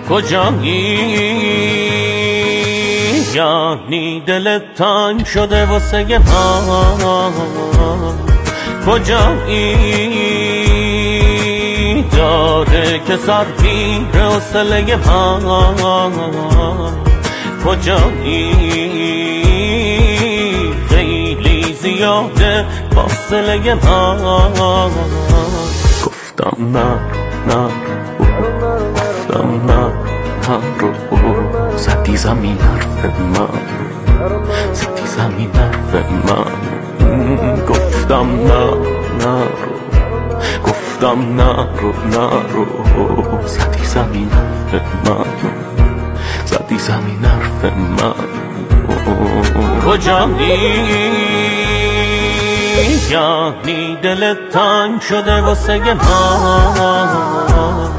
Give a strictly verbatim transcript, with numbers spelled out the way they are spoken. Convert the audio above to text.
کجایی؟ یعنی دلت تنگ شده واسه من. کجایی؟ داره که سر پیره حوصله من. کجایی؟ خیلی زیاده فاصله من. گفتم نه نه گفتم نه نه رو زدی زمین حرف من، زدی زمین حرف من. گفتم نه نه رو گفتم نه رو نه رو زدی زمین حرف من، زدی زمین حرف من. کجایی؟ یعنی دلت تنگ شده واسه من.